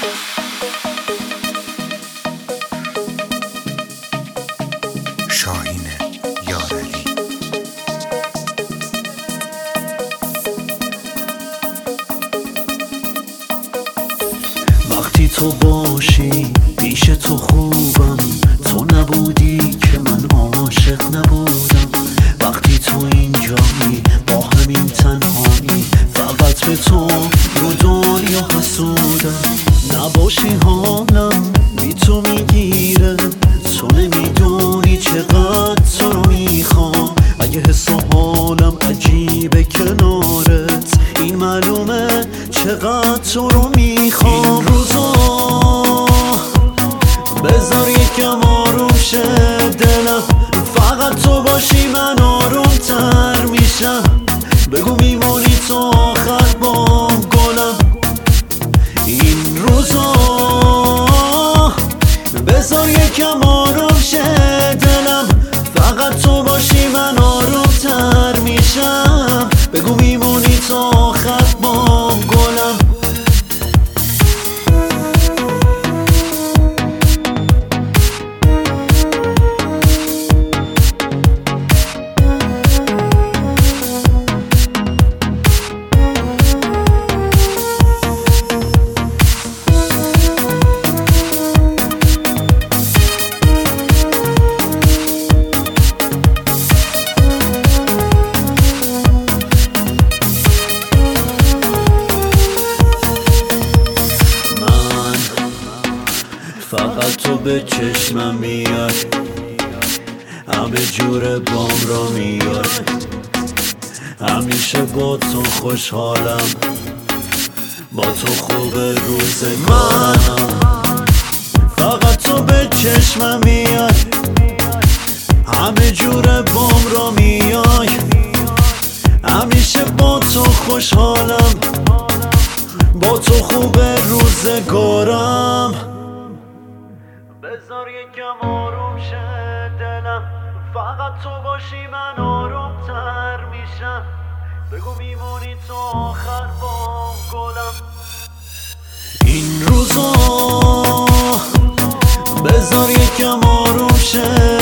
شاهین یارعلی. وقتی تو باشی پیش تو خوبم، تو نبودی که من عاشق نبودم. وقتی تو اینجایی با همین تنهایی، فقط به تو رو دنیا حسودم. نباشی حالم بی تو میگیره، تو نمیدونی چقدر تو رو میخوام. اگه حس و حالم عجیبه کنارت، این معلومه چقدر تو رو میخوام. این روزا بذار یکم آروم شه دلم، فقط تو باشی من آروم تر میشم. بگو میمونی تو آخر با گلم. این روزا بذار یکم آروم شه دلم، فقط تو باشی من آروم تر میشم. بگو میمونی تو آخر با گلم. فقط تو به چشمم میای، همه جور بام را میای. همیشه با تو خوشحالم، با تو خوب روز من. فقط تو به چشمم میای، همه جور بام را میای. همیشه با تو خوشحالم، با تو خوب روزگارم. بذار یکم آروم شه دلم، فقط تو باشی من آروم تر میشم. بگو میمونی تو آخر با گلم. این روزا بذار یکم آروم شه